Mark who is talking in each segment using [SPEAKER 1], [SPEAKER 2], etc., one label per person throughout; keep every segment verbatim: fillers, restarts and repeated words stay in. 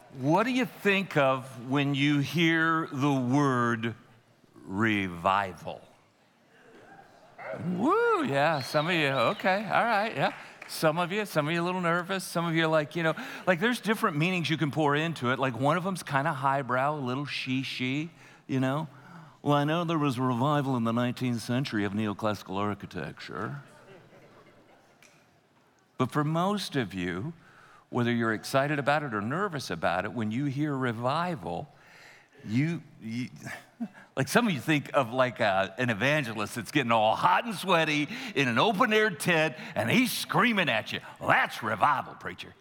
[SPEAKER 1] What do you think of when you hear the word revival? Woo, yeah, some of you, okay, all right, yeah. Some of you, some of you a little nervous. Some of you are like, you know, like there's different meanings you can pour into it. Like one of them's kind of highbrow, a little she-she, you know. Well, I know there was a revival in the nineteenth century of neoclassical architecture. But for most of you, whether you're excited about it or nervous about it, when you hear revival, you, you like some of you think of like a, an evangelist that's getting all hot and sweaty in an open-air tent, and he's screaming at you. Well, that's revival, preacher.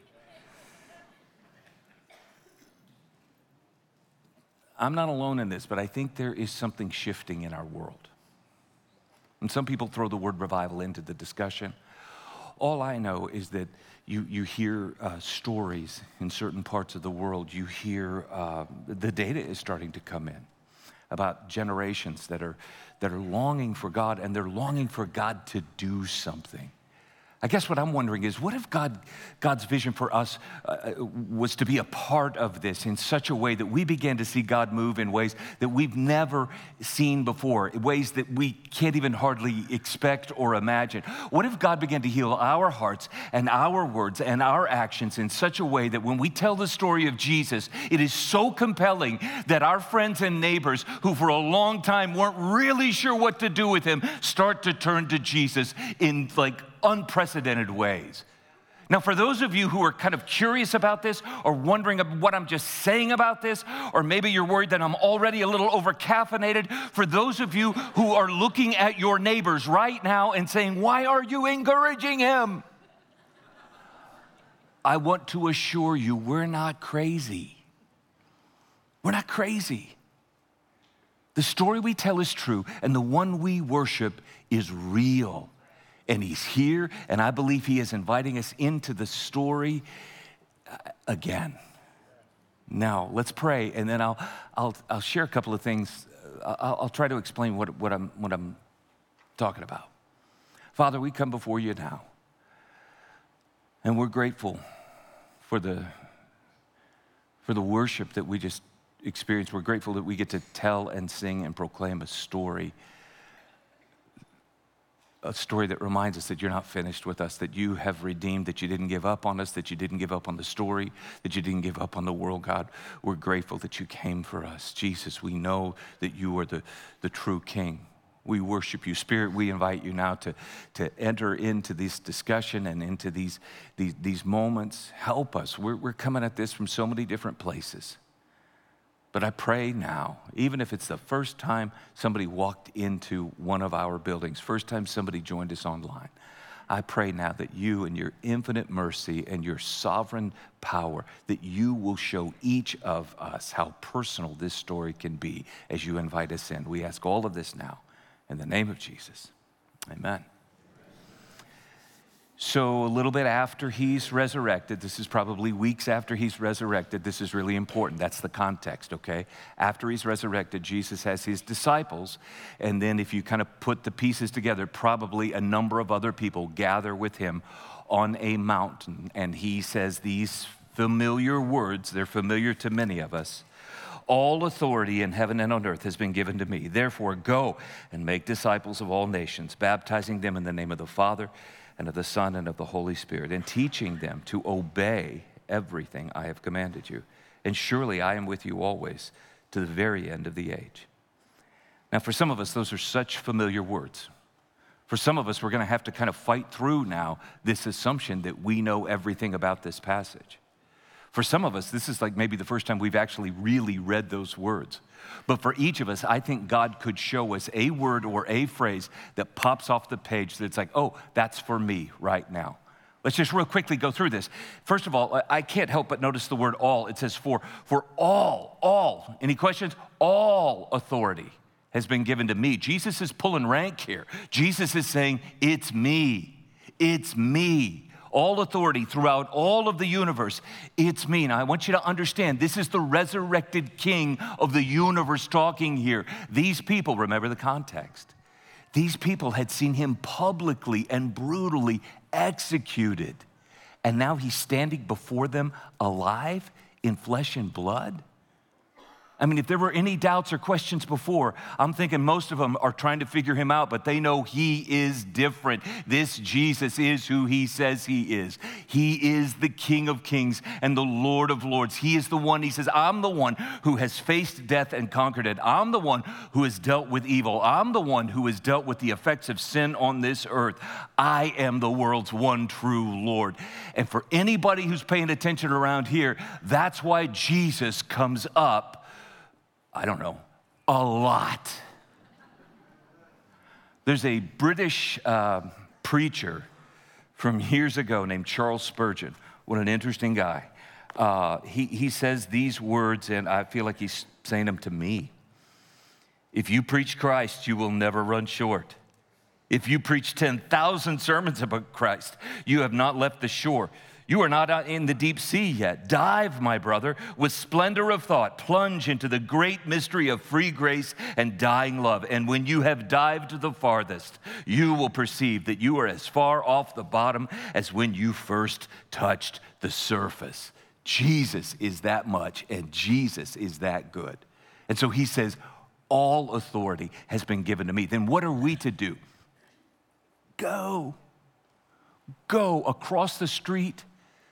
[SPEAKER 1] I'm not alone in this, but I think there is something shifting in our world. And some people throw the word revival into the discussion. All I know is that you, you hear uh, stories in certain parts of the world. You hear uh, the data is starting to come in about generations that are, that are longing for God, and they're longing for God to do something. I guess what I'm wondering is, what if God, God's vision for us uh, was to be a part of this in such a way that we began to see God move in ways that we've never seen before, ways that we can't even hardly expect or imagine? What if God began to heal our hearts and our words and our actions in such a way that when we tell the story of Jesus, it is so compelling that our friends and neighbors who for a long time weren't really sure what to do with him start to turn to Jesus in like unprecedented ways. Now, for those of you who are kind of curious about this or wondering what I'm just saying about this, or maybe you're worried that I'm already a little over-caffeinated, for those of you who are looking at your neighbors right now and saying, why are you encouraging him? I want to assure you, we're not crazy. We're not crazy. The story we tell is true, and the one we worship is real. And he's here, and I believe he is inviting us into the story again. Now, let's pray, and then I'll, I'll, I'll share a couple of things. I'll, I'll try to explain what, what, I'm, what I'm talking about. Father, we come before you now, and we're grateful for the, for the worship that we just experienced. We're grateful that we get to tell and sing and proclaim a story a story that reminds us that you're not finished with us, that you have redeemed, that you didn't give up on us, that you didn't give up on the story, that you didn't give up on the world, God. We're grateful that you came for us. Jesus, we know that you are the, the true King. We worship you. Spirit, we invite you now to, to enter into this discussion and into these, these, these moments. Help us. We're, we're coming at this from so many different places. But I pray now, even if it's the first time somebody walked into one of our buildings, first time somebody joined us online, I pray now that you in your infinite mercy and your sovereign power, that you will show each of us how personal this story can be as you invite us in. We ask all of this now in the name of Jesus. Amen. So a little bit after he's resurrected, this is probably weeks after he's resurrected, this is really important. That's the context, okay? After he's resurrected, Jesus has his disciples, and then if you kind of put the pieces together, probably a number of other people gather with him on a mountain, and he says these familiar words, they're familiar to many of us. All authority in heaven and on earth has been given to me. Therefore, go and make disciples of all nations, baptizing them in the name of the Father, and of the Son, and of the Holy Spirit, and teaching them to obey everything I have commanded you. And surely I am with you always to the very end of the age. Now, for some of us, those are such familiar words. For some of us, we're going to have to kind of fight through now this assumption that we know everything about this passage. For some of us, this is like maybe the first time we've actually really read those words. But for each of us, I think God could show us a word or a phrase that pops off the page that's like, oh, that's for me right now. Let's just real quickly go through this. First of all, I can't help but notice the word all. It says for, for all, all. Any questions? All authority has been given to me. Jesus is pulling rank here. Jesus is saying, it's me. It's me. All authority throughout all of the universe, it's me. Now, I want you to understand, this is the resurrected King of the universe talking here. These people, remember the context, these people had seen him publicly and brutally executed. And now he's standing before them alive in flesh and blood? I mean, if there were any doubts or questions before, I'm thinking most of them are trying to figure him out, but they know he is different. This Jesus is who he says he is. He is the King of Kings and the Lord of Lords. He is the one, he says, I'm the one who has faced death and conquered it. I'm the one who has dealt with evil. I'm the one who has dealt with the effects of sin on this earth. I am the world's one true Lord. And for anybody who's paying attention around here, that's why Jesus comes up, I don't know, a lot. There's a British uh, preacher from years ago named Charles Spurgeon. What an interesting guy. Uh, he, he says these words, and I feel like he's saying them to me. If you preach Christ, you will never run short. If you preach ten thousand sermons about Christ, you have not left the shore. You are not in the deep sea yet. Dive, my brother, with splendor of thought. Plunge into the great mystery of free grace and dying love. And when you have dived the farthest, you will perceive that you are as far off the bottom as when you first touched the surface. Jesus is that much, and Jesus is that good. And so he says, all authority has been given to me. Then what are we to do? Go. Go across the street.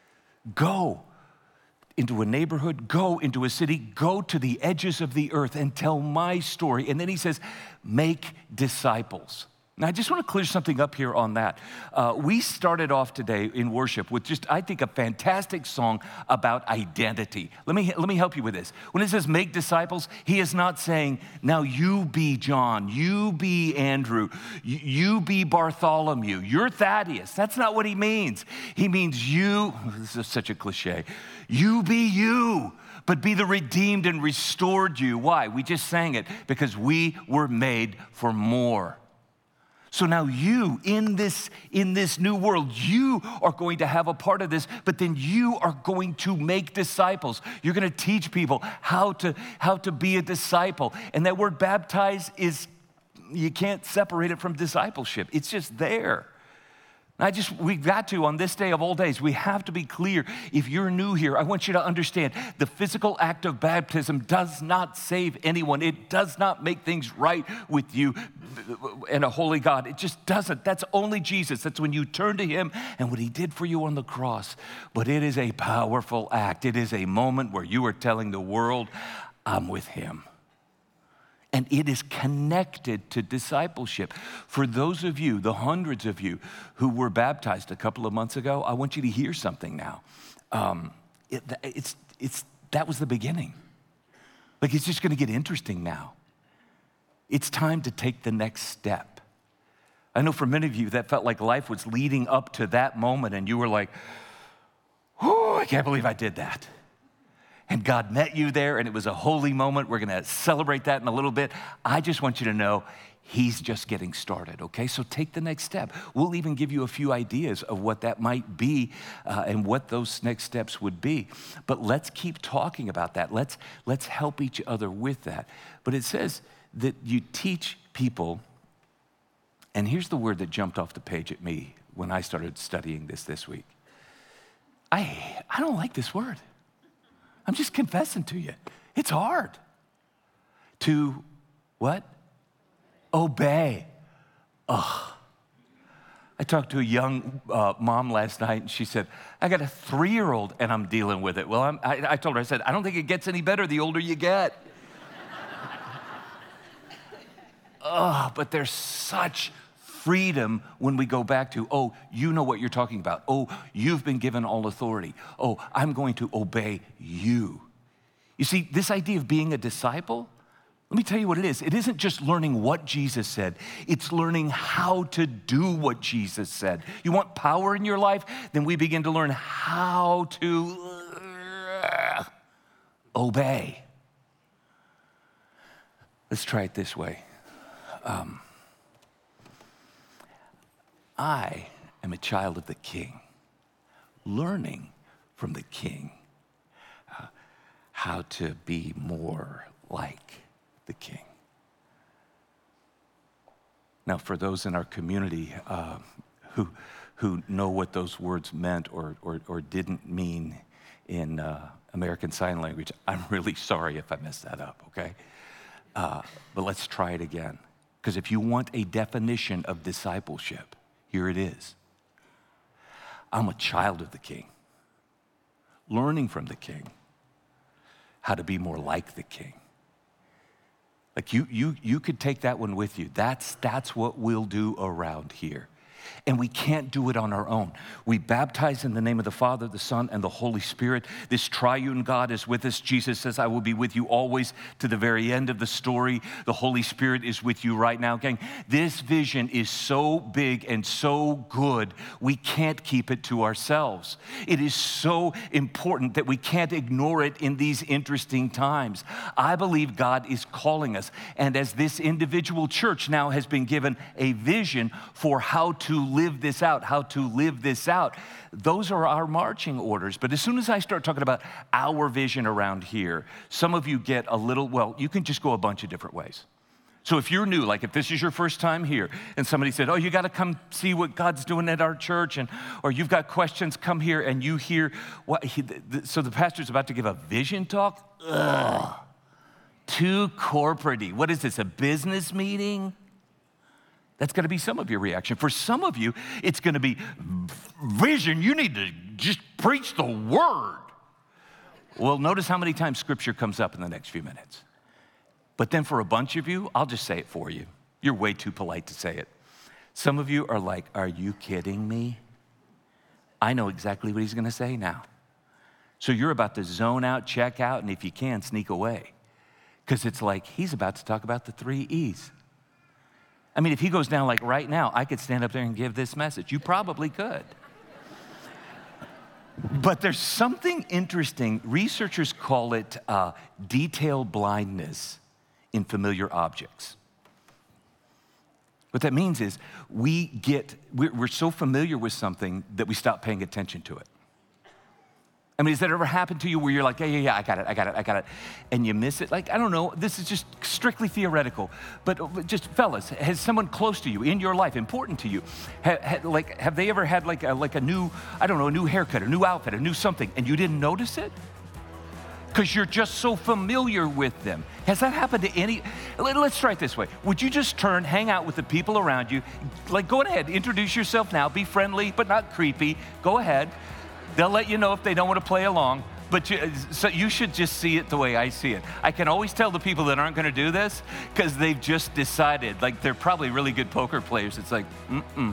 [SPEAKER 1] Go into a neighborhood, go into a city, go to the edges of the earth and tell my story. And then he says, make disciples. Now, I just want to clear something up here on that. Uh, we started off today in worship with just, I think, a fantastic song about identity. Let me, let me help you with this. When it says make disciples, he is not saying, now you be John, you be Andrew, you, you be Bartholomew, you're Thaddeus. That's not what he means. He means you, this is such a cliche, you be you. But be the redeemed and restored you. Why? We just sang it because we were made for more. So now you, in this, in this new world, you are going to have a part of this, but then you are going to make disciples. You're going to teach people how to, how to be a disciple. And that word baptize is, you can't separate it from discipleship. It's just there. I just, we've got to, on this day of all days, we have to be clear. If you're new here, I want you to understand the physical act of baptism does not save anyone. It does not make things right with you and a holy God. It just doesn't. That's only Jesus. That's when you turn to him and what he did for you on the cross. But it is a powerful act. It is a moment where you are telling the world, I'm with him. And it is connected to discipleship. For those of you, the hundreds of you who were baptized a couple of months ago, I want you to hear something now. Um, it, it's, it's, that was the beginning. Like, it's just going to get interesting now. It's time to take the next step. I know for many of you that felt like life was leading up to that moment, and you were like, oh, I can't believe I did that. And God met you there, and it was a holy moment. We're going to celebrate that in a little bit. I just want you to know he's just getting started, okay? So take the next step. We'll even give you a few ideas of what that might be uh, and what those next steps would be. But let's keep talking about that. Let's, let's help each other with that. But it says that you teach people, and here's the word that jumped off the page at me when I started studying this this week. I, I don't like this word. I'm just confessing to you. It's hard to what? Obey. Ugh. I talked to a young uh, mom last night, and she said, I got a three-year-old, and I'm dealing with it. Well, I'm, I, I told her, I said, I don't think it gets any better the older you get. Ugh, but there's such freedom when we go back to, oh, you know what you're talking about. Oh, you've been given all authority. Oh, I'm going to obey you. You see, this idea of being a disciple, let me tell you what it is. It isn't just learning what Jesus said. It's learning how to do what Jesus said. You want power in your life? Then we begin to learn how to uh, obey. Let's try it this way. Um, I am a child of the King, learning from the King uh, how to be more like the King. Now, for those in our community uh, who, who know what those words meant or, or, or didn't mean in uh, American Sign Language. I'm really sorry if I messed that up, okay? Uh, but let's try it again. Because if you want a definition of discipleship, here it is. I'm a child of the King, learning from the King how to be more like the King. Like you, you, you could take that one with you. That's, that's what we'll do around here. And we can't do it on our own. We baptize in the name of the Father, the Son, and the Holy Spirit. This triune God is with us. Jesus says, I will be with you always to the very end of the story. The Holy Spirit is with you right now, gang. This vision is so big and so good, we can't keep it to ourselves. It is so important that we can't ignore it in these interesting times. I believe God is calling us. And as this individual church now has been given a vision for how to live this out, how to live this out. Those are our marching orders. But as soon as I start talking about our vision around here, some of you get a little, well, you can just go a bunch of different ways. So if you're new, like if this is your first time here, and somebody said, oh, you got to come see what God's doing at our church, and or you've got questions, come here, and you hear what he, the, so the pastor's about to give a vision talk? Ugh, too corporate-y. What is this, a business meeting? That's going to be some of your reaction. For some of you, it's going to be vision. You need to just preach the word. Well, notice how many times Scripture comes up in the next few minutes. But then for a bunch of you, I'll just say it for you. You're way too polite to say it. Some of you are like, are you kidding me? I know exactly what he's going to say now. So you're about to zone out, check out, and if you can, sneak away. Because it's like he's about to talk about the three E's. I mean, if he goes down like right now, I could stand up there and give this message. You probably could. But there's something interesting. Researchers call it uh, detail blindness in familiar objects. What that means is we get, we're, we're so familiar with something that we stop paying attention to it. I mean, has that ever happened to you where you're like, yeah, yeah, yeah, I got it, I got it, I got it, and you miss it? Like, I don't know, this is just strictly theoretical, but just fellas, has someone close to you, in your life, important to you, ha, ha, like, have they ever had like a, like a new, I don't know, a new haircut, a new outfit, a new something, and you didn't notice it? Because you're just so familiar with them. Has that happened to any, let's try it this way. Would you just turn, hang out with the people around you, like go ahead, introduce yourself now, be friendly, but not creepy, go ahead. They'll let you know if they don't want to play along, but you, so you should just see it the way I see it. I can always tell the people that aren't going to do this because they've just decided, like they're probably really good poker players. It's like, mm-mm.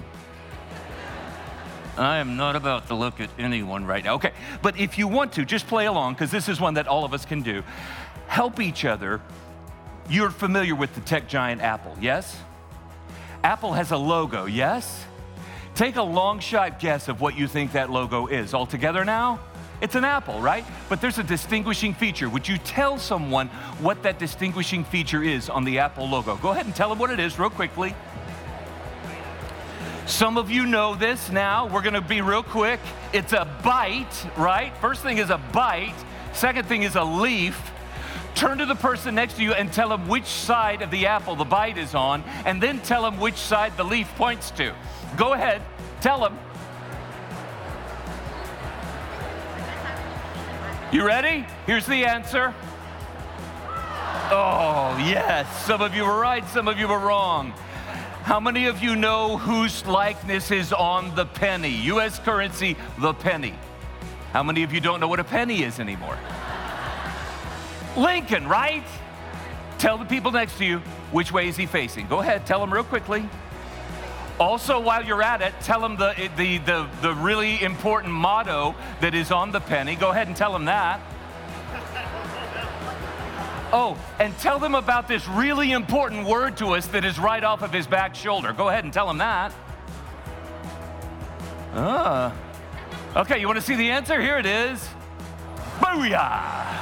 [SPEAKER 1] I am not about to look at anyone right now. Okay, but if you want to, just play along because this is one that all of us can do. Help each other. You're familiar with the tech giant Apple, yes? Apple has a logo, yes? Take a long shot guess of what you think that logo is. All together now? It's an apple, right? But there's a distinguishing feature. Would you tell someone what that distinguishing feature is on the Apple logo? Go ahead and tell them what it is real quickly. Some of you know this now. We're going to be real quick. It's a bite, right? First thing is a bite. Second thing is a leaf. Turn to the person next to you and tell them which side of the apple the bite is on, and then tell them which side the leaf points to. Go ahead, tell them. You ready? Here's the answer. Oh, yes, some of you were right, some of you were wrong. How many of you know whose likeness is on the penny? U S currency, the penny. How many of you don't know what a penny is anymore? Lincoln, right? Tell the people next to you, which way is he facing? Go ahead, tell them real quickly. Also, while you're at it, tell them the, the, the, the really important motto that is on the penny. Go ahead and tell them that. Oh, and tell them about this really important word to us that is right off of his back shoulder. Go ahead and tell them that. Ah. Okay, you want to see the answer? Here it is. Booyah!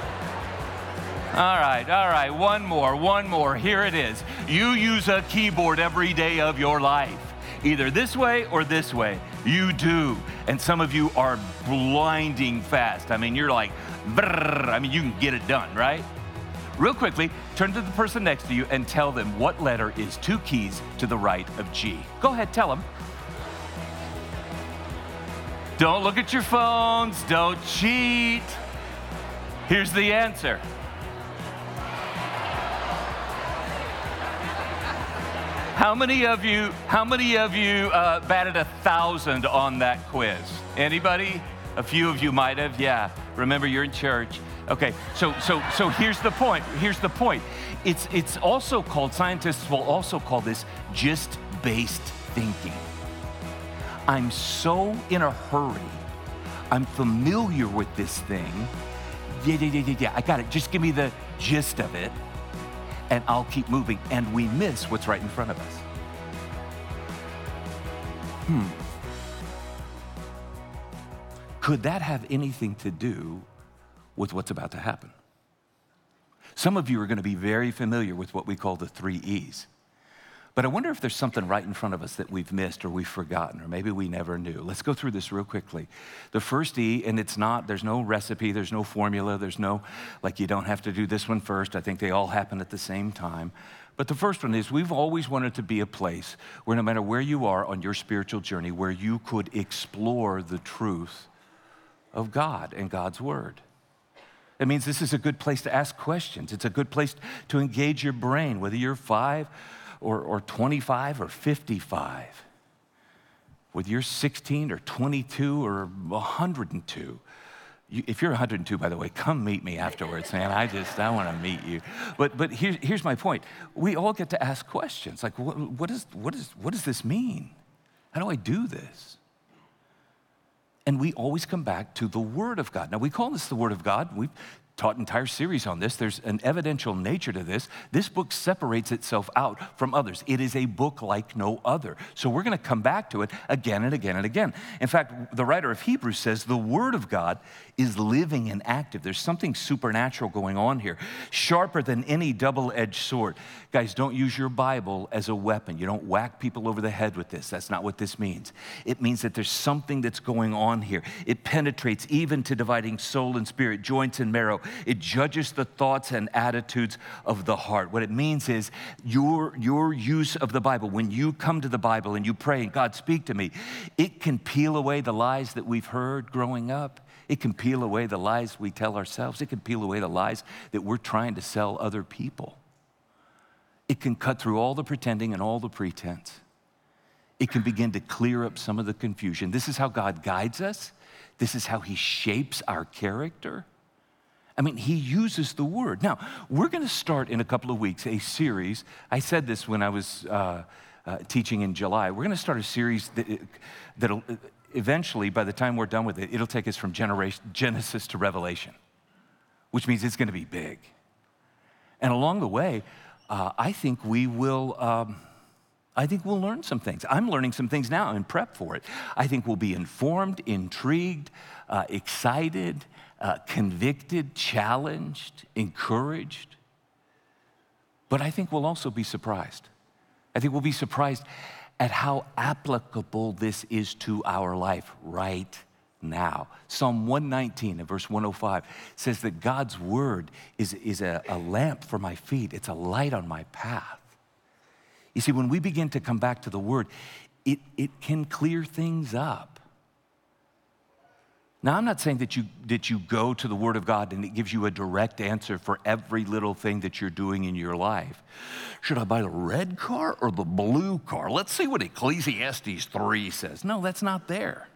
[SPEAKER 1] All right, all right, one more, one more. Here it is. You use a keyboard every day of your life, either this way or this way. You do. And some of you are blinding fast. I mean, you're like, brrr. I mean, you can get it done, right? Real quickly, turn to the person next to you and tell them what letter is two keys to the right of G. Go ahead, tell them. Don't look at your phones. Don't cheat. Here's the answer. How many of you, how many of you uh, batted a thousand on that quiz? Anybody? A few of you might have, yeah. Remember, you're in church. Okay, so so so here's the point. Here's the point. It's it's also called, scientists will also call this gist-based thinking. I'm so in a hurry. I'm familiar with this thing. Yeah, yeah, yeah, yeah, yeah. I got it. Just give me the gist of it, and I'll keep moving. And we miss what's right in front of us. Hmm. Could that have anything to do with what's about to happen? Some of you are going to be very familiar with what we call the three E's. But I wonder if there's something right in front of us that we've missed or we've forgotten, or maybe we never knew. Let's go through this real quickly. The first E, and it's not, there's no recipe, there's no formula, there's no, like you don't have to do this one first. I think they all happen at the same time. But the first one is we've always wanted to be a place where no matter where you are on your spiritual journey, where you could explore the truth of God and God's Word. It means this is a good place to ask questions. It's a good place to engage your brain, whether you're five or, or twenty-five or fifty-five, whether you're sixteen or twenty-two or one hundred two. You, if you're one hundred two, by the way, come meet me afterwards, man. I just, I want to meet you. But but here, here's my point. We all get to ask questions like, what, what, is, what, is, what does this mean? How do I do this? And we always come back to the Word of God. Now, we call this the Word of God. We've taught an entire series on this. There's an evidential nature to this. This book separates itself out from others. It is a book like no other. So we're going to come back to it again and again and again. In fact, the writer of Hebrews says the Word of God is living and active. There's something supernatural going on here, sharper than any double-edged sword. Guys, don't use your Bible as a weapon. You don't whack people over the head with this. That's not what this means. It means that there's something that's going on here. It penetrates even to dividing soul and spirit, joints and marrow. It judges the thoughts and attitudes of the heart. What it means is your, your use of the Bible, when you come to the Bible and you pray, and God, speak to me, it can peel away the lies that we've heard growing up. It can peel away the lies we tell ourselves. It can peel away the lies that we're trying to sell other people. It can cut through all the pretending and all the pretense. It can begin to clear up some of the confusion. This is how God guides us. This is how He shapes our character. I mean, He uses the Word. Now, we're going to start in a couple of weeks a series. I said this when I was uh, uh, teaching in July. We're going to start a series that, that'll eventually, by the time we're done with it, it'll take us from generation, Genesis to Revelation, which means it's going to be big. And along the way, uh, I think we will... Um, I think we'll learn some things. I'm learning some things now in prep for it. I think we'll be informed, intrigued, uh, excited, uh, convicted, challenged, encouraged. But I think we'll also be surprised. I think we'll be surprised at how applicable this is to our life right now. Psalm one nineteen and verse one oh five says that God's Word is, is a, a lamp for my feet. It's a light on my path. You see, when we begin to come back to the Word, it, it can clear things up. Now, I'm not saying that you, that you go to the Word of God and it gives you a direct answer for every little thing that you're doing in your life. Should I buy the red car or the blue car? Let's see what Ecclesiastes three says. No, that's not there.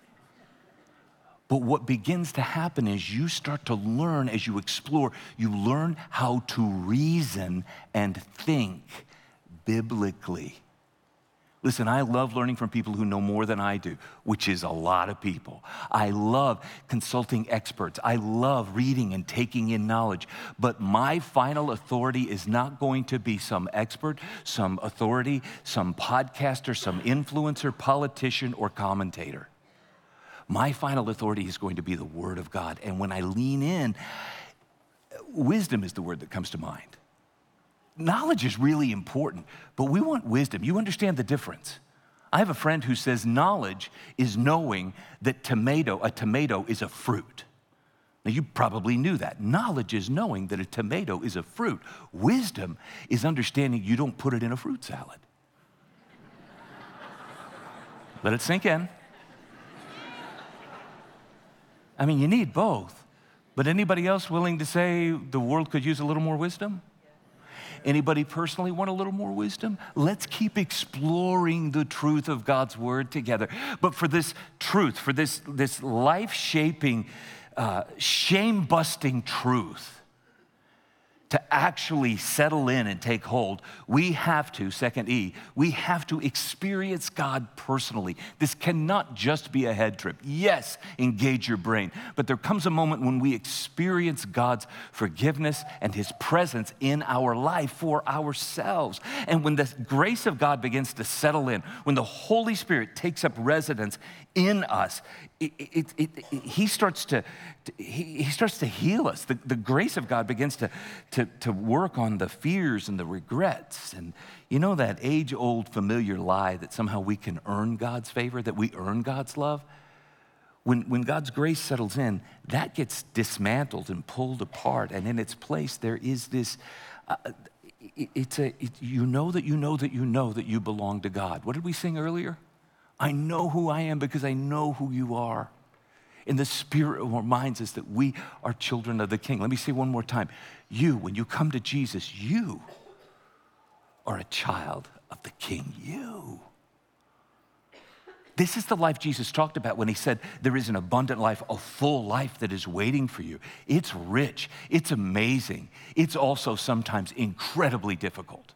[SPEAKER 1] But what begins to happen is you start to learn as you explore, you learn how to reason and think biblically. Listen, I love learning from people who know more than I do, which is a lot of people. I love consulting experts. I love reading and taking in knowledge. But my final authority is not going to be some expert, some authority, some podcaster, some influencer, politician, or commentator. My final authority is going to be the Word of God. And when I lean in, wisdom is the word that comes to mind. Knowledge is really important, but we want wisdom. You understand the difference. I have a friend who says knowledge is knowing that tomato, a tomato is a fruit. Now, you probably knew that. Knowledge is knowing that a tomato is a fruit. Wisdom is understanding you don't put it in a fruit salad. Let it sink in. I mean, you need both. But anybody else willing to say the world could use a little more wisdom? Anybody personally want a little more wisdom? Let's keep exploring the truth of God's word together. But for this truth, for this, this life-shaping, uh, shame-busting truth to actually settle in and take hold, we have to, second E, we have to experience God personally. This cannot just be a head trip. Yes, engage your brain, but there comes a moment when we experience God's forgiveness and his presence in our life for ourselves. And when the grace of God begins to settle in, when the Holy Spirit takes up residence in us, it, it, it, it, he starts to, he, he starts to heal us. The, the grace of God begins to, to, to work on the fears and the regrets. And you know that age-old familiar lie that somehow we can earn God's favor, that we earn God's love? When, when God's grace settles in, that gets dismantled and pulled apart. And in its place, there is this, uh, it, it's a, it, you know that you know that you know that you belong to God. What did we sing earlier? I know who I am because I know who you are. And the Spirit reminds us that we are children of the King. Let me say one more time. You, when you come to Jesus, you are a child of the King. You. This is the life Jesus talked about when he said there is an abundant life, a full life that is waiting for you. It's rich. It's amazing. It's also sometimes incredibly difficult.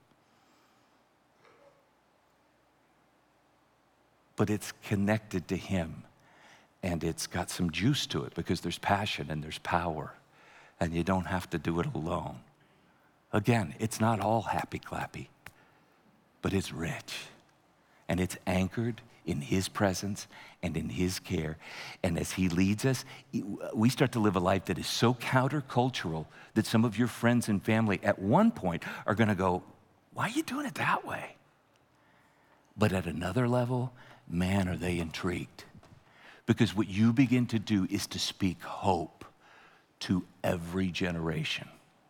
[SPEAKER 1] But it's connected to him, and it's got some juice to it because there's passion and there's power, and you don't have to do it alone. Again, it's not all happy-clappy, but it's rich, and it's anchored in his presence and in his care. And as he leads us, we start to live a life that is so countercultural that some of your friends and family at one point are gonna go, why are you doing it that way? But at another level, man, are they intrigued. Because what you begin to do is to speak hope to every generation.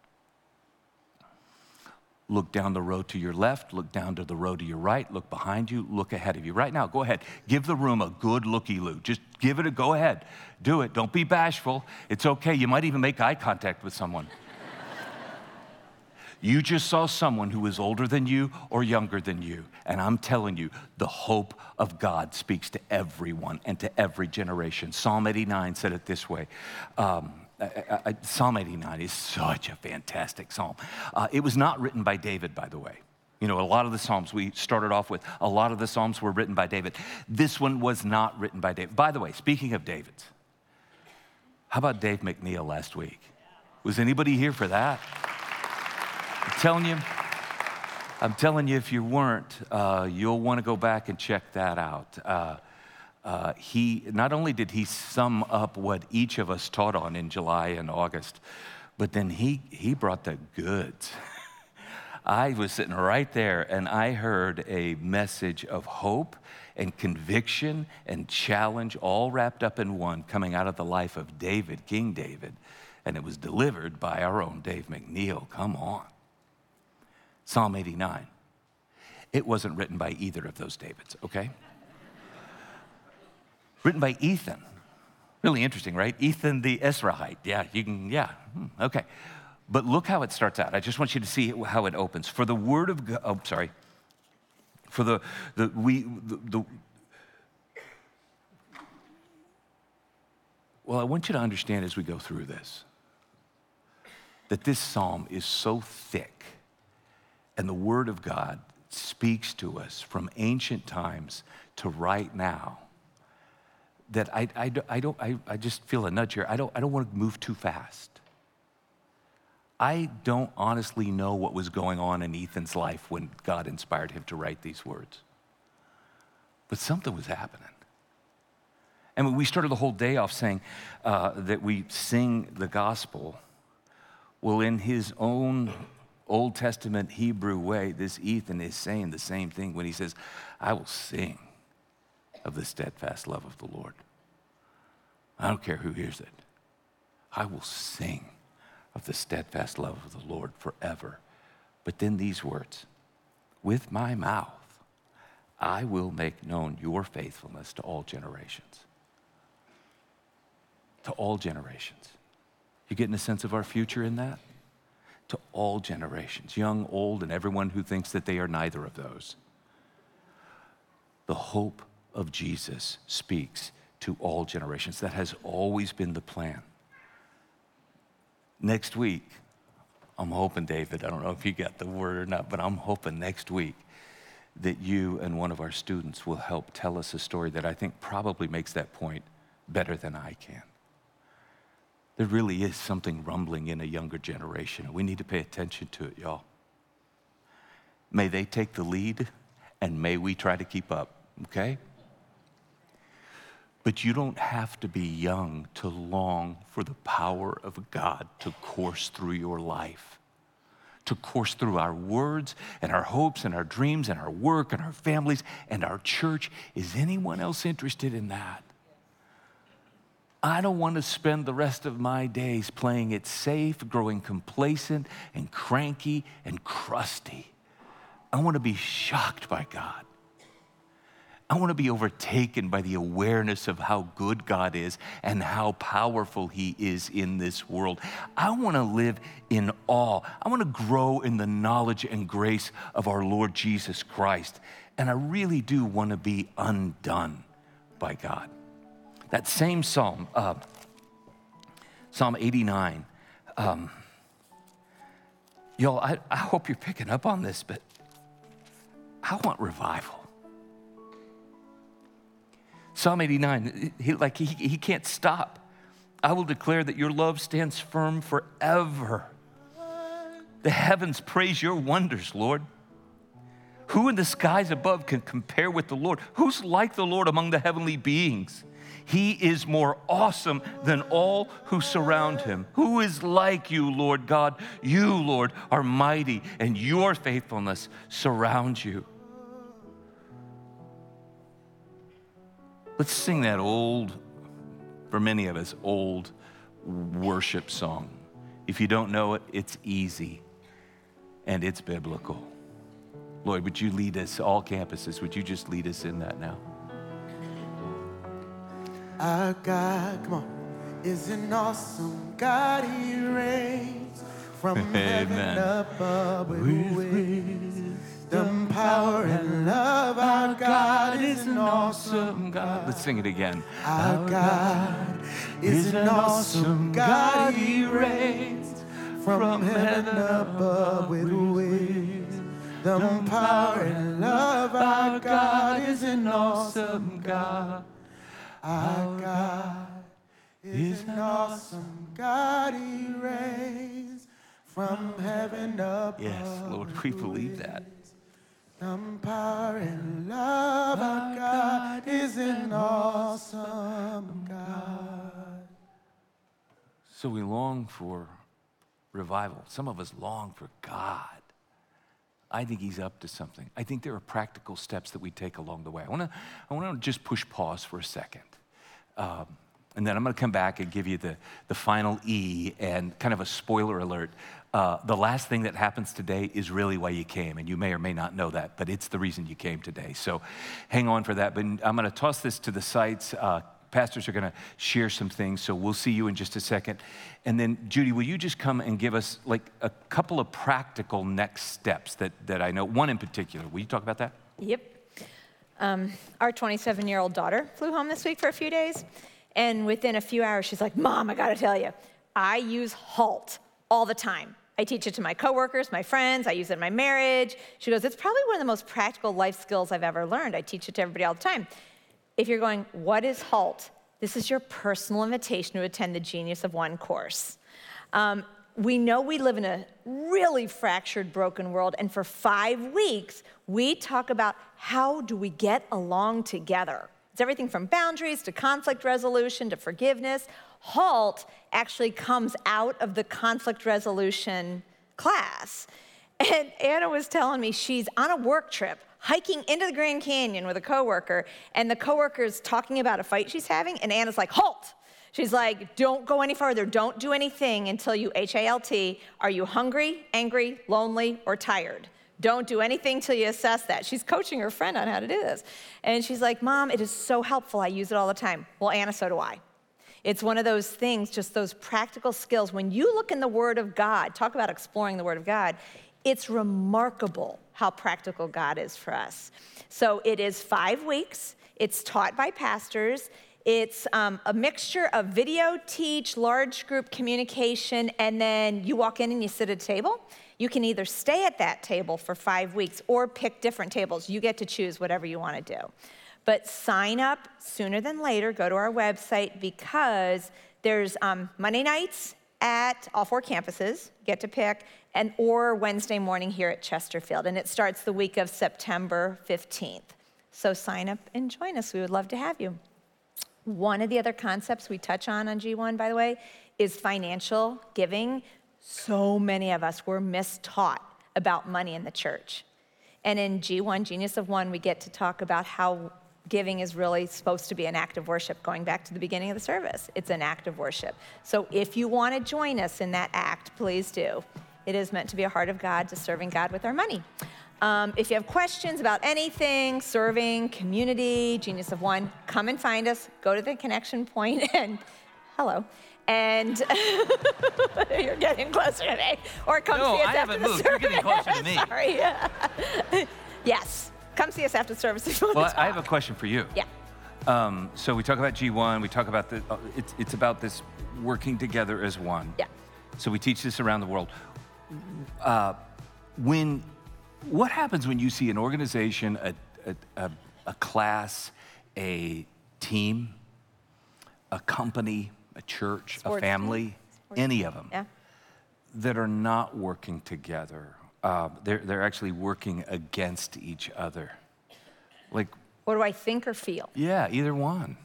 [SPEAKER 1] Look down the road to your left, look down to the road to your right, look behind you, look ahead of you. Right now, go ahead. Give the room a good looky-loo. Just give it a go ahead. Do it. Don't be bashful. It's okay. You might even make eye contact with someone. You just saw someone who is older than you or younger than you. And I'm telling you, the hope of God speaks to everyone and to every generation. Psalm eighty-nine said it this way. Um, I, I, Psalm eighty-nine is such a fantastic psalm. Uh, it was not written by David, by the way. You know, a lot of the Psalms we started off with, a lot of the Psalms were written by David. This one was not written by David. By the way, speaking of David's, how about Dave McNeil last week? Was anybody here for that? I'm telling you, I'm telling you, if you weren't, uh, you'll want to go back and check that out. Uh, uh, he, not only did he sum up what each of us taught on in July and August, but then he, he brought the goods. I was sitting right there and I heard a message of hope and conviction and challenge all wrapped up in one coming out of the life of David, King David. And it was delivered by our own Dave McNeil. Come on. Psalm eighty-nine. It wasn't written by either of those Davids, okay? Written by Ethan. Really interesting, right? Ethan the Ezrahite. Yeah, you can, yeah, hmm, okay. But look how it starts out. I just want you to see how it opens. For the word of God, oh, sorry. For the, the we, the, the, well, I want you to understand as we go through this, that this psalm is so thick. And the Word of God speaks to us from ancient times to right now that I, I, I, don't, I, I just feel a nudge here. I don't, I don't want to move too fast. I don't honestly know what was going on in Ethan's life when God inspired him to write these words. But something was happening. And we started the whole day off saying uh, that we sing the gospel. Well, in his own Old Testament Hebrew way, this Ethan is saying the same thing when he says, I will sing of the steadfast love of the Lord. I don't care who hears it. I will sing of the steadfast love of the Lord forever. But then these words, with my mouth, I will make known your faithfulness to all generations. To all generations. You getting a sense of our future in that? To all generations, young, old, and everyone who thinks that they are neither of those. The hope of Jesus speaks to all generations. That has always been the plan. Next week, I'm hoping, David, I don't know if you got the word or not, but I'm hoping next week that you and one of our students will help tell us a story that I think probably makes that point better than I can. There really is something rumbling in a younger generation, and we need to pay attention to it, y'all. May they take the lead, and may we try to keep up, okay? But you don't have to be young to long for the power of God to course through your life, to course through our words and our hopes and our dreams and our work and our families and our church. Is anyone else interested in that? I don't want to spend the rest of my days playing it safe, growing complacent and cranky and crusty. I want to be shocked by God. I want to be overtaken by the awareness of how good God is and how powerful He is in this world. I want to live in awe. I want to grow in the knowledge and grace of our Lord Jesus Christ. And I really do want to be undone by God. That same psalm, uh, Psalm eighty-nine, um, y'all, I, I hope you're picking up on this, but I want revival. Psalm eighty-nine, he, like he, he can't stop. I will declare that your love stands firm forever. The heavens praise your wonders, Lord. Who in the skies above can compare with the Lord? Who's like the Lord among the heavenly beings? He is more awesome than all who surround him. Who is like you, Lord God? You, Lord, are mighty, and your faithfulness surrounds you. Let's sing that old, for many of us, old worship song. If you don't know it, it's easy, and it's biblical. Lord, would you lead us, all campuses, would you just lead us in that now?
[SPEAKER 2] Our God, come on, is an awesome God. He reigns from heaven above with wisdom, power, and love. Our God is an awesome God.
[SPEAKER 1] Let's sing it again.
[SPEAKER 2] Our God is an awesome God. He reigns from heaven above with wisdom, power, and love. Our God is an awesome God. Our God is an awesome God. He reigns from heaven above.
[SPEAKER 1] Yes, Lord, we believe that.
[SPEAKER 2] Wisdom, power, and love. Our God is an awesome God.
[SPEAKER 1] So we long for revival. Some of us long for God. I think He's up to something. I think there are practical steps that we take along the way. I want to I want to just push pause for a second. Um, and then I'm going to come back and give you the, the final E and kind of a spoiler alert. Uh, the last thing that happens today is really why you came, and you may or may not know that, but it's the reason you came today. So hang on for that. But I'm going to toss this to the sites. Uh, pastors are going to share some things, so we'll see you in just a second. And then, Judy, will you just come and give us like a couple of practical next steps that, that I know, one in particular. Will you talk about that?
[SPEAKER 3] Yep. Um, our twenty-seven-year-old daughter flew home this week for a few days, and within a few hours, she's like, Mom, I gotta tell you, I use HALT all the time. I teach it to my coworkers, my friends, I use it in my marriage. She goes, it's probably one of the most practical life skills I've ever learned. I teach it to everybody all the time. If you're going, what is HALT? This is your personal invitation to attend the Genius of One course. Um, we know we live in a really fractured, broken world, and for five weeks, we talk about how do we get along together. It's everything from boundaries to conflict resolution to forgiveness. HALT actually comes out of the conflict resolution class. And Anna was telling me she's on a work trip, hiking into the Grand Canyon with a coworker, and the coworker's talking about a fight she's having, and Anna's like, HALT! She's like, don't go any further. Don't do anything until you H A L T. Are you hungry, angry, lonely, or tired? Don't do anything till you assess that. She's coaching her friend on how to do this. And she's like, Mom, it is so helpful. I use it all the time. Well, Anna, so do I. It's one of those things, just those practical skills. When you look in the Word of God, talk about exploring the Word of God, it's remarkable how practical God is for us. So it is five weeks. It's taught by pastors. It's um, a mixture of video, teach, large group communication, and then you walk in and you sit at a table. You can either stay at that table for five weeks or pick different tables. You get to choose whatever you want to do. But sign up sooner than later. Go to our website because there's um, Monday nights at all four campuses, get to pick, and or Wednesday morning here at Chesterfield. And it starts the week of September fifteenth. So sign up and join us. We would love to have you. One of the other concepts we touch on on G one, by the way, is financial giving. So many of us were mistaught about money in the church. And in G one, Genius of One, we get to talk about how giving is really supposed to be an act of worship, going back to the beginning of the service. It's an act of worship. So if you want to join us in that act, please do. It is meant to be a heart of God, to serving God with our money. Um, if you have questions about anything, serving, community, Genius of One, come and find us. Go to the connection point and hello. And you're getting closer to me. Or come
[SPEAKER 1] no,
[SPEAKER 3] see us
[SPEAKER 1] I
[SPEAKER 3] after
[SPEAKER 1] haven't
[SPEAKER 3] the
[SPEAKER 1] moved.
[SPEAKER 3] service.
[SPEAKER 1] You're getting closer to me.
[SPEAKER 3] Sorry. Yes. Come see us after the service if you want
[SPEAKER 1] Well,
[SPEAKER 3] to talk.
[SPEAKER 1] I have a question for you.
[SPEAKER 3] Yeah.
[SPEAKER 1] Um, so we talk about G one. We talk about the. Uh, it's it's about this working together as one.
[SPEAKER 3] Yeah.
[SPEAKER 1] So we teach this around the world. Uh, when, what happens when you see an organization, a a, a, a class, a team, a company, a church,
[SPEAKER 3] Sports
[SPEAKER 1] a family,
[SPEAKER 3] team. Sports
[SPEAKER 1] any
[SPEAKER 3] team.
[SPEAKER 1] of them,
[SPEAKER 3] Yeah.
[SPEAKER 1] that are not working together? Uh, they're, they're actually working against each other. Like,
[SPEAKER 3] What do I think or feel?
[SPEAKER 1] yeah, either one.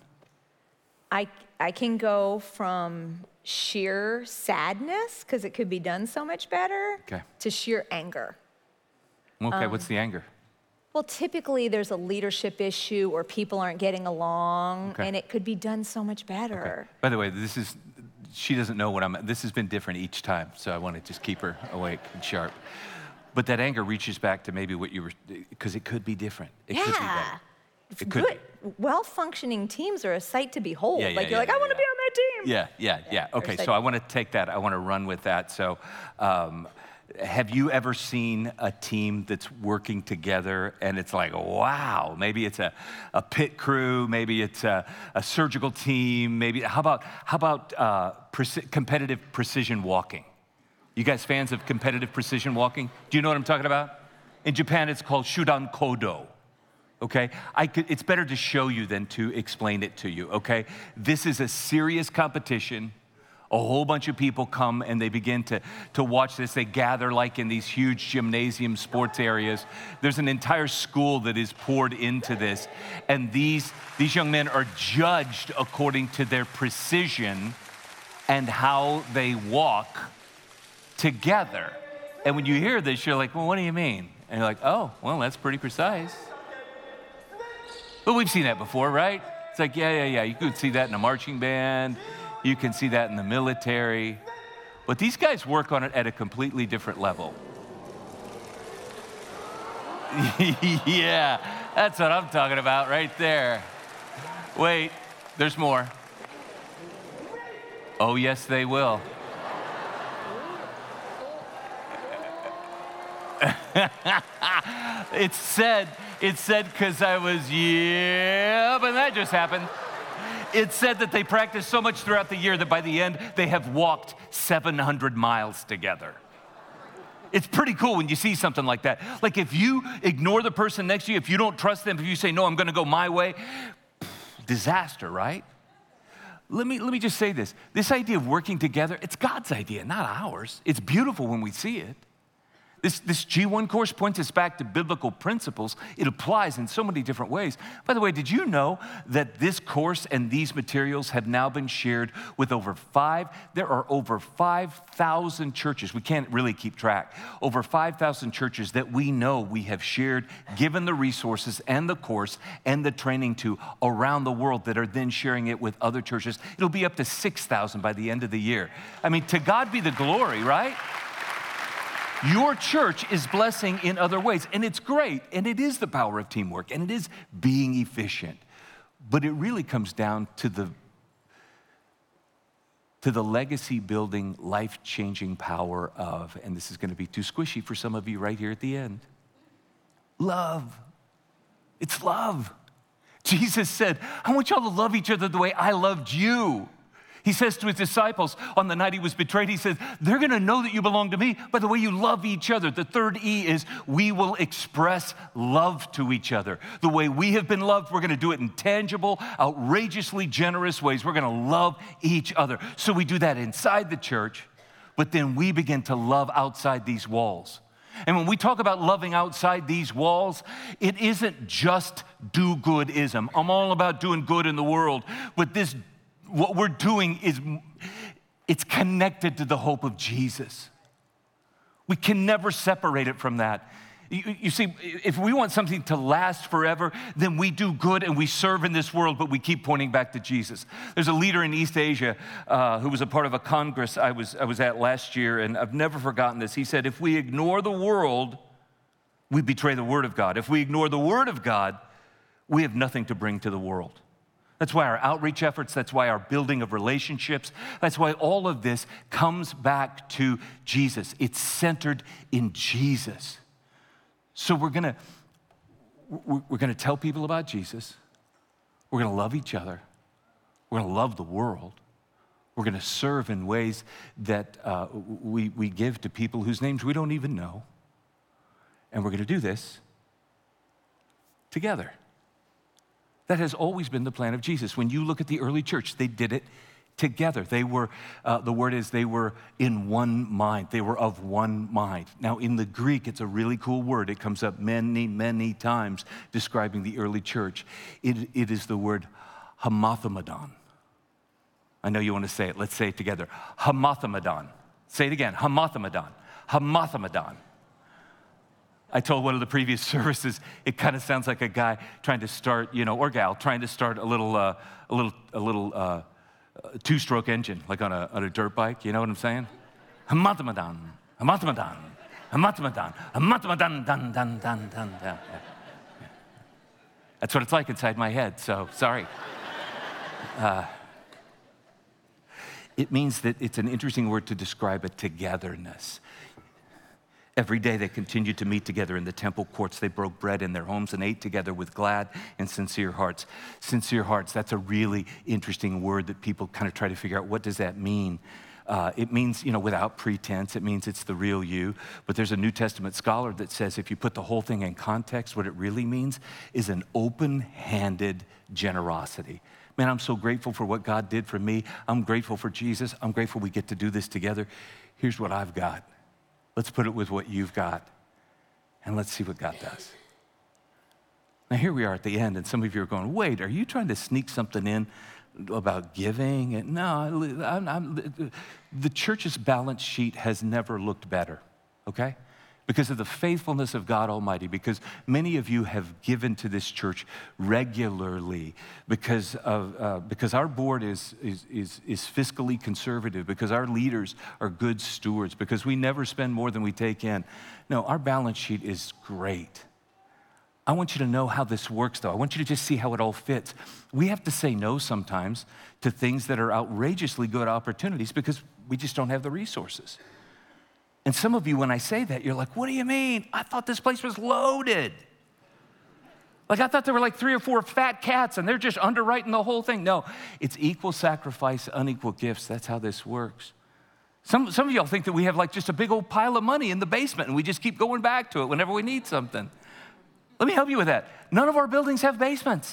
[SPEAKER 3] I, I can go from sheer sadness, because it could be done so much better,
[SPEAKER 1] Okay.
[SPEAKER 3] to sheer anger.
[SPEAKER 1] Okay,
[SPEAKER 3] Um,
[SPEAKER 1] what's the anger?
[SPEAKER 3] Well, typically there's a leadership issue or people aren't getting along,
[SPEAKER 1] Okay.
[SPEAKER 3] and it could be done so much better.
[SPEAKER 1] By the way, this is, she doesn't know what I'm, this has been different each time, so I want to just keep her awake and sharp. But that anger reaches back to maybe what you were, because it could be different. It could be
[SPEAKER 3] Yeah.
[SPEAKER 1] better. It could
[SPEAKER 3] Good, well-functioning teams are a sight to behold.
[SPEAKER 1] Yeah, yeah,
[SPEAKER 3] like you're
[SPEAKER 1] yeah,
[SPEAKER 3] like,
[SPEAKER 1] yeah,
[SPEAKER 3] I want to
[SPEAKER 1] yeah.
[SPEAKER 3] be on that team.
[SPEAKER 1] Yeah, yeah, yeah.
[SPEAKER 3] Or
[SPEAKER 1] Okay,
[SPEAKER 3] excited.
[SPEAKER 1] so I want to take that, I want to run with that. So, um, have you ever seen a team that's working together and it's like, wow, maybe it's a, a pit crew, maybe it's a, a surgical team, maybe, how about, how about uh, preci- competitive precision walking? You guys fans of competitive precision walking? Do you know what I'm talking about? In Japan, it's called Shudan Kodo. Okay, I could, it's better to show you than to explain it to you, okay? This is a serious competition. A whole bunch of people come and they begin to, to watch this. They gather like in these huge gymnasium sports areas. There's an entire school that is poured into this. And these, these young men are judged according to their precision and how they walk together. And when you hear this, you're like, well, what do you mean? And you're like, oh, well, that's pretty precise. But we've seen that before, right? It's like, yeah, yeah, yeah. You could see that in a marching band. You can see that in the military. But these guys work on it at a completely different level. Yeah, that's what I'm talking about right there. Wait, there's more. Oh, yes, they will. It said, it said because I was, yeah, but that just happened. It said that they practiced so much throughout the year that by the end, they have walked seven hundred miles together. It's pretty cool when you see something like that. Like if you ignore the person next to you, if you don't trust them, if you say, no, I'm gonna go my way, disaster, right? Let me, let me just say this. This idea of working together, it's God's idea, not ours. It's beautiful when we see it. This, this G one course points us back to biblical principles. It applies in so many different ways. By the way, did you know that this course and these materials have now been shared with over five, there are over five thousand churches. We can't really keep track. Over five thousand churches that we know we have shared, given the resources and the course and the training to around the world that are then sharing it with other churches. It'll be up to six thousand by the end of the year. I mean, to God be the glory, right? Your church is blessing in other ways, and it's great, and it is the power of teamwork, and it is being efficient. But it really comes down to the, to the legacy-building, life-changing power of, and this is going to be too squishy for some of you right here at the end, love. It's love. Jesus said, I want y'all to love each other the way I loved you. He says to his disciples on the night he was betrayed, he says, they're going to know that you belong to me by the way you love each other. The third E is we will express love to each other. The way we have been loved, we're going to do it in tangible, outrageously generous ways. We're going to love each other. So we do that inside the church, but then we begin to love outside these walls. And when we talk about loving outside these walls, it isn't just do-goodism. I'm all about doing good in the world, but this what we're doing is, it's connected to the hope of Jesus. We can never separate it from that. You, you see, if we want something to last forever, then we do good and we serve in this world, but we keep pointing back to Jesus. There's a leader in East Asia uh, who was a part of a congress I was, I was at last year, and I've never forgotten this. He said, if we ignore the world, we betray the Word of God. If we ignore the Word of God, we have nothing to bring to the world. That's why our outreach efforts, that's why our building of relationships, that's why all of this comes back to Jesus. It's centered in Jesus. So we're gonna, we're gonna tell people about Jesus. We're gonna love each other. We're gonna love the world. We're gonna serve in ways that uh, we, we give to people whose names we don't even know. And we're gonna do this together. That has always been the plan of Jesus. When you look at the early church, they did it together. They were, uh, the word is they were in one mind. They were of one mind. Now in the Greek, it's a really cool word. It comes up many, many times describing the early church. It, it is the word hamathamadon. I know you want to say it. Let's say it together. Hamathamadon. Say it again. Hamathamadon. Hamathamadon. I told one of the previous services, it kind of sounds like a guy trying to start, you know, or gal trying to start a little, uh, a little, a little uh, two-stroke engine, like on a on a dirt bike. You know what I'm saying? Hamatamadan, hamatamadan, hamatamadan, hamatamadan, dan dan dan dan dan. That's what it's like inside my head. So sorry. Uh, it means that it's an interesting word to describe a togetherness. Every day they continued to meet together in the temple courts. They broke bread in their homes and ate together with glad and sincere hearts. Sincere hearts, that's a really interesting word that people kind of try to figure out, what does that mean? Uh, it means, you know, without pretense. It means it's the real you. But there's a New Testament scholar that says if you put the whole thing in context, what it really means is an open-handed generosity. Man, I'm so grateful for what God did for me. I'm grateful for Jesus. I'm grateful we get to do this together. Here's what I've got. Let's put it with what you've got, and let's see what God does. Now, here we are at the end, and some of you are going, wait, are you trying to sneak something in about giving? And no, I'm, I'm, the church's balance sheet has never looked better, okay? Because of the faithfulness of God Almighty, because many of you have given to this church regularly, because of uh, because our board is, is is is fiscally conservative, because our leaders are good stewards, because we never spend more than we take in. No, our balance sheet is great. I want you to know how this works, though. I want you to just see how it all fits. We have to say no sometimes to things that are outrageously good opportunities because we just don't have the resources. And some of you, when I say that, you're like, what do you mean? I thought this place was loaded. Like I thought there were like three or four fat cats and they're just underwriting the whole thing. No, it's equal sacrifice, unequal gifts. That's how this works. Some, some of y'all think that we have like just a big old pile of money in the basement and we just keep going back to it whenever we need something. Let me help you with that. None of our buildings have basements.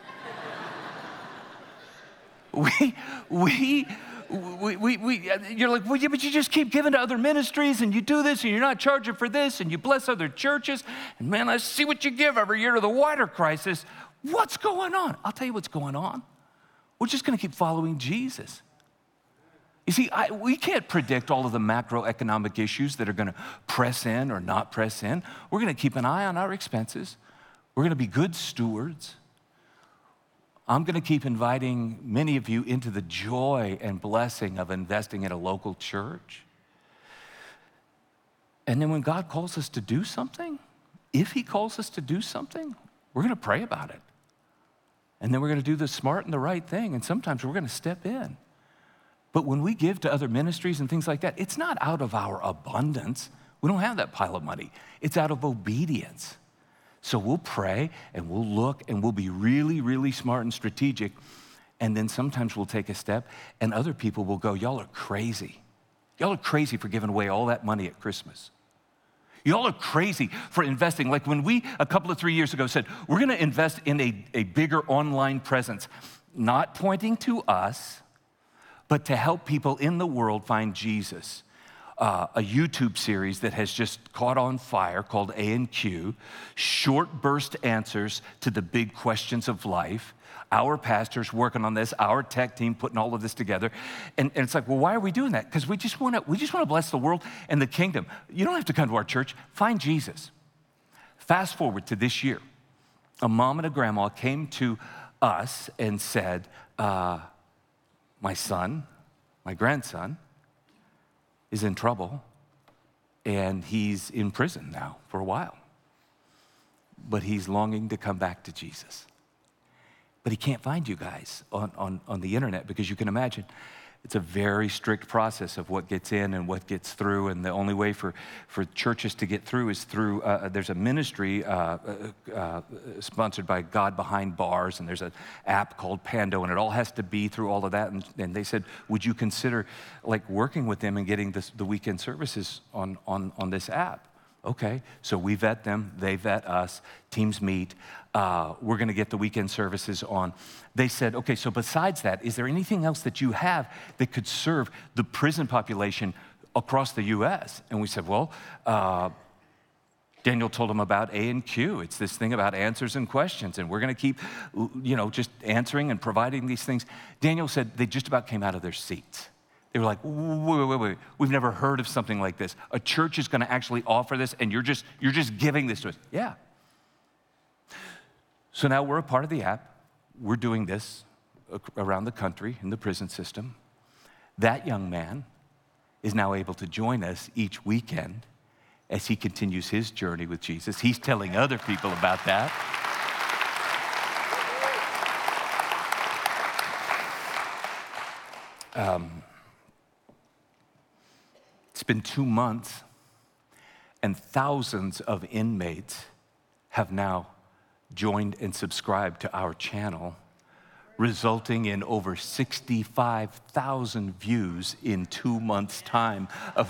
[SPEAKER 1] we, we, We, we, we, you're like, well, yeah, but you just keep giving to other ministries and you do this and you're not charging for this and you bless other churches. And man, I see what you give every year to the wider crisis. What's going on? I'll tell you what's going on. We're just going to keep following Jesus. You see, I, we can't predict all of the macroeconomic issues that are going to press in or not press in. We're going to keep an eye on our expenses. We're going to be good stewards. I'm going to keep inviting many of you into the joy and blessing of investing in a local church. And then when God calls us to do something, if he calls us to do something, we're going to pray about it. And then we're going to do the smart and the right thing. And sometimes we're going to step in. But when we give to other ministries and things like that, it's not out of our abundance. We don't have that pile of money. It's out of obedience. So we'll pray and we'll look and we'll be really, really smart and strategic. And then sometimes we'll take a step and other people will go, y'all are crazy. Y'all are crazy for giving away all that money at Christmas. Y'all are crazy for investing. Like when we, a couple of three years ago, said, we're gonna invest in a, a bigger online presence, not pointing to us, but to help people in the world find Jesus. Uh, a YouTube series that has just caught on fire called A and Q, short burst answers to the big questions of life. Our pastor's working on this, our tech team putting all of this together. And, and it's like, well, why are we doing that? Because we just want to we just want to bless the world and the kingdom. You don't have to come to our church. Find Jesus. Fast forward to this year. A mom and a grandma came to us and said, uh, my son, my grandson, is in trouble, and he's in prison now for a while. But he's longing to come back to Jesus. But he can't find you guys on, on, on the internet because you can imagine it's a very strict process of what gets in and what gets through, and the only way for, for churches to get through is through, uh, there's a ministry uh, uh, sponsored by God Behind Bars, and there's an app called Pando, and it all has to be through all of that, and, and they said, would you consider like working with them and getting this, the weekend services on, on, on this app? Okay, so we vet them, they vet us, teams meet. Uh, we're gonna get the weekend services on. They said, okay, so besides that, is there anything else that you have that could serve the prison population across the U S? And we said, well, uh, Daniel told them about A and Q. It's this thing about answers and questions, and we're gonna keep, you know, just answering and providing these things. Daniel said they just about came out of their seats. They were like, wait, wait, wait, wait, we've never heard of something like this. A church is gonna actually offer this, and you're just, you're just giving this to us. Yeah. So now we're a part of the app. We're doing this around the country in the prison system. That young man is now able to join us each weekend as he continues his journey with Jesus. He's telling other people about that. Um, It's been two months, and thousands of inmates have now joined and subscribed to our channel, resulting in over sixty-five thousand views in two months' time of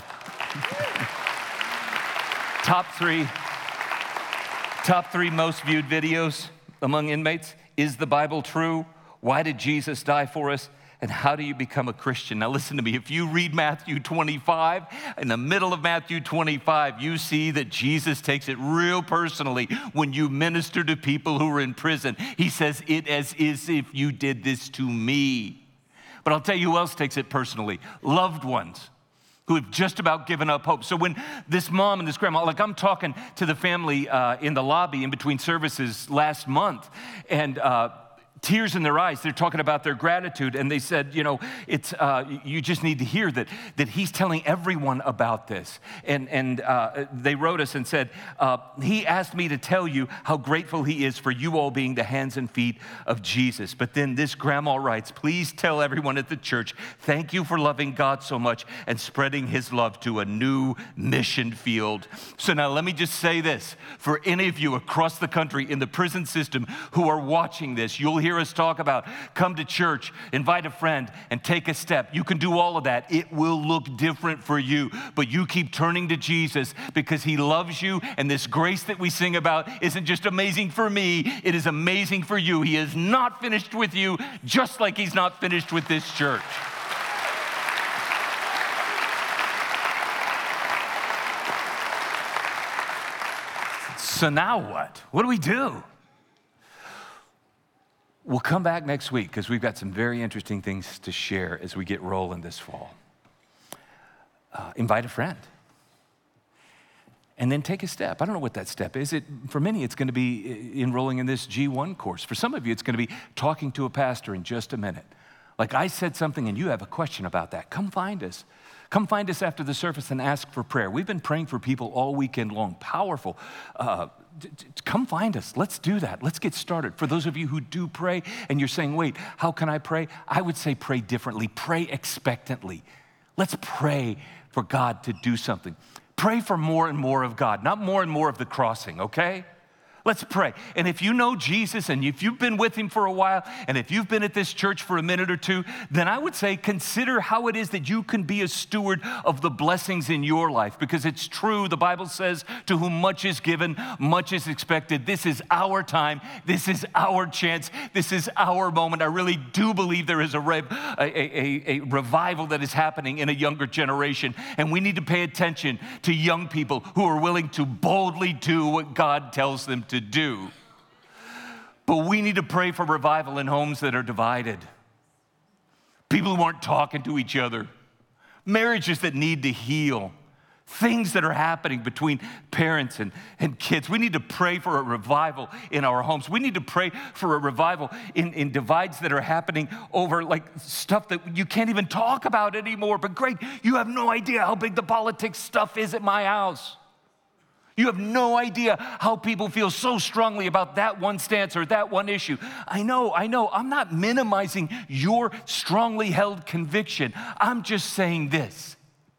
[SPEAKER 1] top three, top three most viewed videos among inmates. Is the Bible true? Why did Jesus die for us? And how do you become a Christian? Now listen to me, if you read Matthew twenty-five, in the middle of Matthew twenty-five, you see that Jesus takes it real personally when you minister to people who are in prison. He says, it as is if you did this to me. But I'll tell you who else takes it personally, loved ones who have just about given up hope. So when this mom and this grandma, like I'm talking to the family uh, in the lobby in between services last month, and uh, tears in their eyes. They're talking about their gratitude, and they said, you know, it's uh, you just need to hear that that he's telling everyone about this. And and uh, they wrote us and said, uh, he asked me to tell you how grateful he is for you all being the hands and feet of Jesus. But then this grandma writes, please tell everyone at the church, thank you for loving God so much and spreading his love to a new mission field. So now let me just say this, for any of you across the country in the prison system who are watching this, you'll hear us talk about come to church, invite a friend, and take a step. You can do all of that. It will look different for you, but you keep turning to Jesus because he loves you, and this grace that we sing about isn't just amazing for me, it is amazing for you. He is not finished with you, just like he's not finished with this church. So now what? What do we do? We'll come back next week because we've got some very interesting things to share as we get rolling this fall. Uh, invite a friend. And then take a step. I don't know what that step is. It, for many, it's going to be enrolling in this G one course. For some of you, it's going to be talking to a pastor in just a minute. Like I said something and you have a question about that. Come find us. Come find us after the service and ask for prayer. We've been praying for people all weekend long. Powerful uh, d- d- come find us. Let's do that. Let's get started. For those of you who do pray and you're saying, wait, how can I pray? I would say pray differently. Pray expectantly. Let's pray for God to do something. Pray for more and more of God, not more and more of the crossing, okay? Let's pray. And if you know Jesus and if you've been with him for a while and if you've been at this church for a minute or two, then I would say consider how it is that you can be a steward of the blessings in your life, because it's true. The Bible says, to whom much is given, much is expected. This is our time. This is our chance. This is our moment. I really do believe there is a, rev, a, a, a revival that is happening in a younger generation, and we need to pay attention to young people who are willing to boldly do what God tells them to to do. But we need to pray for revival in homes that are divided. People who aren't talking to each other. Marriages that need to heal. Things that are happening between parents and, and kids. We need to pray for a revival in our homes. We need to pray for a revival in, in divides that are happening over like stuff that you can't even talk about anymore. But Greg, you have no idea how big the politics stuff is at my house. You have no idea how people feel so strongly about that one stance or that one issue. I know, I know. I'm not minimizing your strongly held conviction. I'm just saying this.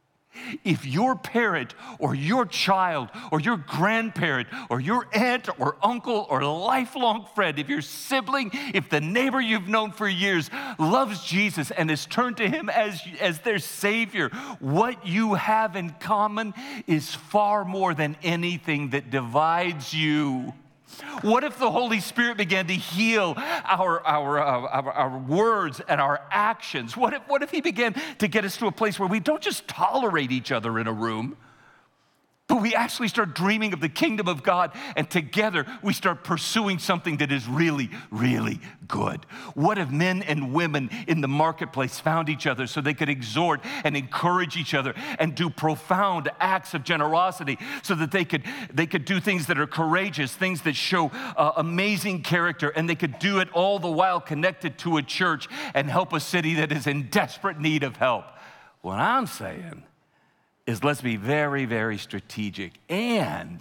[SPEAKER 1] If your parent or your child or your grandparent or your aunt or uncle or lifelong friend, if your sibling, if the neighbor you've known for years loves Jesus and has turned to him as, as their Savior, what you have in common is far more than anything that divides you. What if the Holy Spirit began to heal our, our, uh, our, our words and our actions? What if, what if he began to get us to a place where we don't just tolerate each other in a room, but we actually start dreaming of the kingdom of God, and together we start pursuing something that is really, really good? What if men and women in the marketplace found each other so they could exhort and encourage each other and do profound acts of generosity so that they could, they could do things that are courageous, things that show uh, amazing character, and they could do it all the while connected to a church and help a city that is in desperate need of help? What I'm saying is let's be very, very strategic. And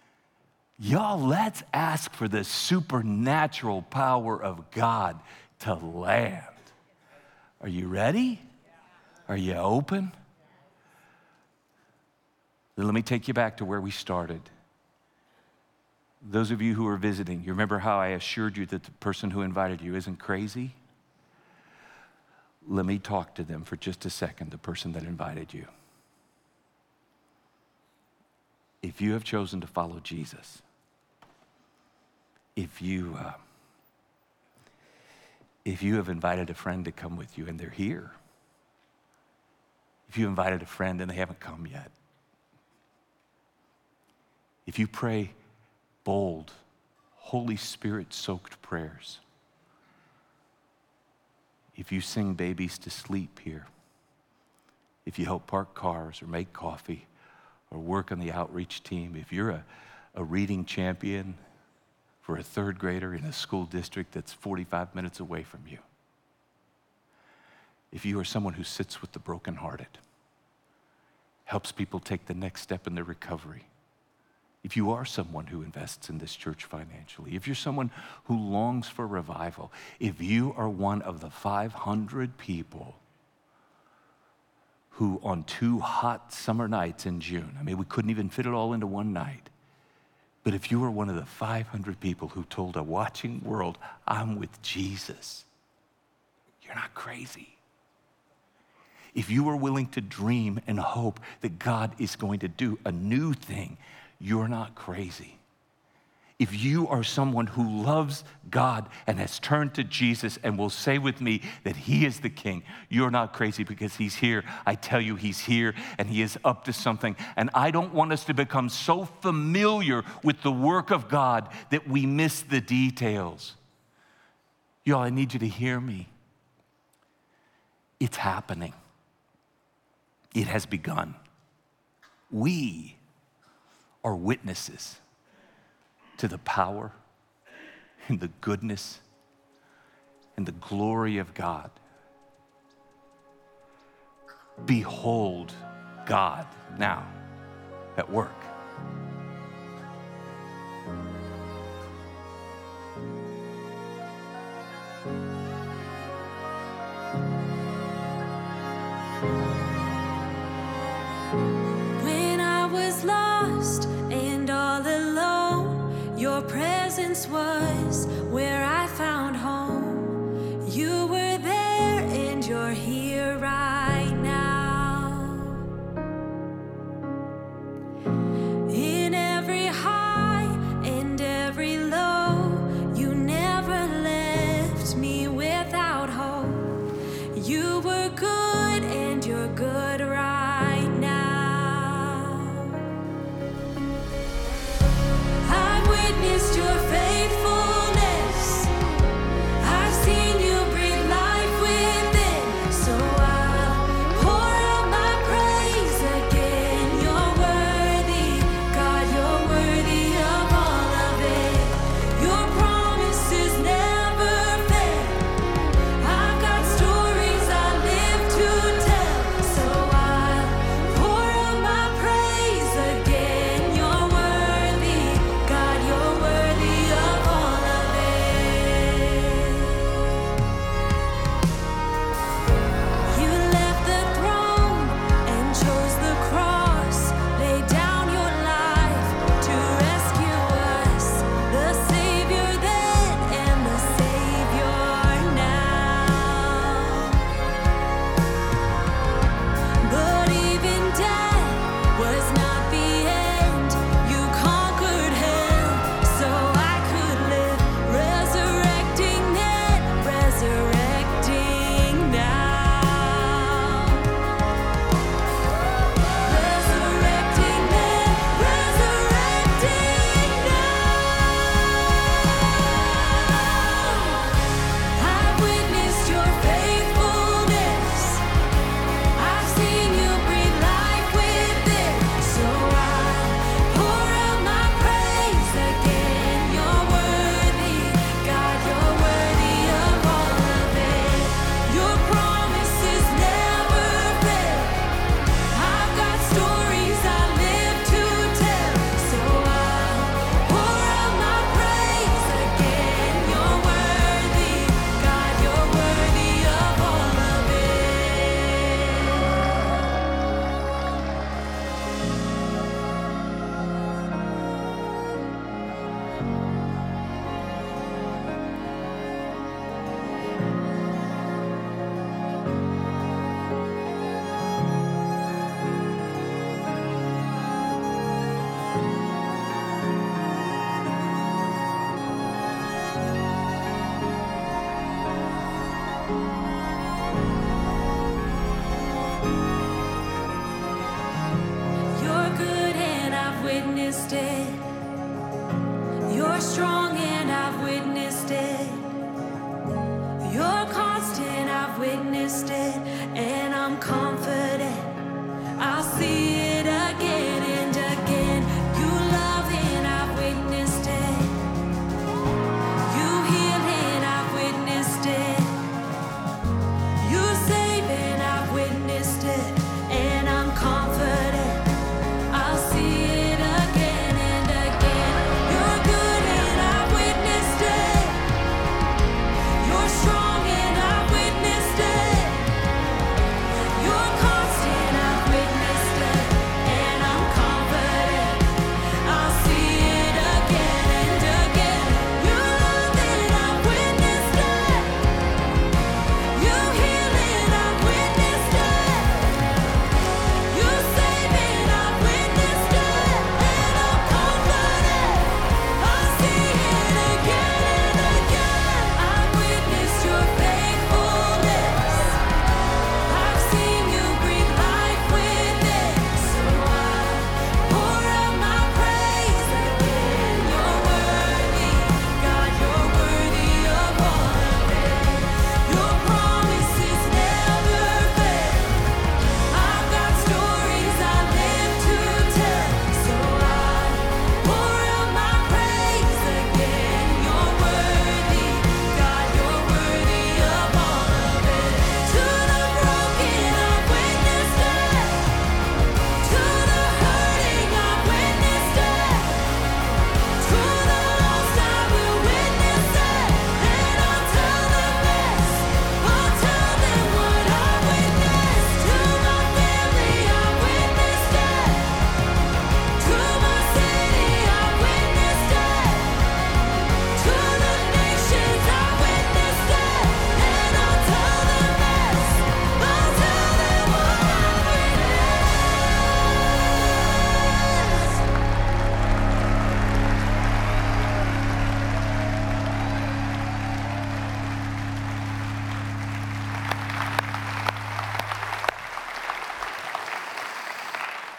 [SPEAKER 1] y'all, let's ask for the supernatural power of God to land. Are you ready? Are you open? Then let me take you back to where we started. Those of you who are visiting, you remember how I assured you that the person who invited you isn't crazy? Let me talk to them for just a second, the person that invited you. If you have chosen to follow Jesus, if you, uh, if you have invited a friend to come with you and they're here, if you invited a friend and they haven't come yet, if you pray bold, Holy Spirit-soaked prayers, if you sing babies to sleep here, if you help park cars or make coffee, or work on the outreach team, if you're a, a reading champion for a third grader in a school district that's forty-five minutes away from you, if you are someone who sits with the brokenhearted, helps people take the next step in their recovery, if you are someone who invests in this church financially, if you're someone who longs for revival, if you are one of the five hundred people who on two hot summer nights in June, I mean, we couldn't even fit it all into one night, but if you were one of the five hundred people who told a watching world, I'm with Jesus, you're not crazy. If you are willing to dream and hope that God is going to do a new thing, you're not crazy. If you are someone who loves God and has turned to Jesus and will say with me that he is the king, you're not crazy, because he's here. I tell you, he's here and he is up to something. And I don't want us to become so familiar with the work of God that we miss the details. Y'all, I need you to hear me. It's happening. It has begun. We are witnesses to the power and the goodness and the glory of God. Behold God now at work.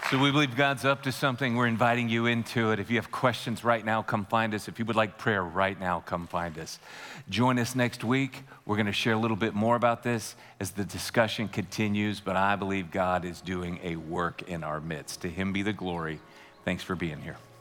[SPEAKER 1] So we believe God's up to something. We're inviting you into it. If you have questions right now, come find us. If you would like prayer right now, come find us. Join us next week. We're going to share a little bit more about this as the discussion continues, but I believe God is doing a work in our midst. To him be the glory. Thanks for being here.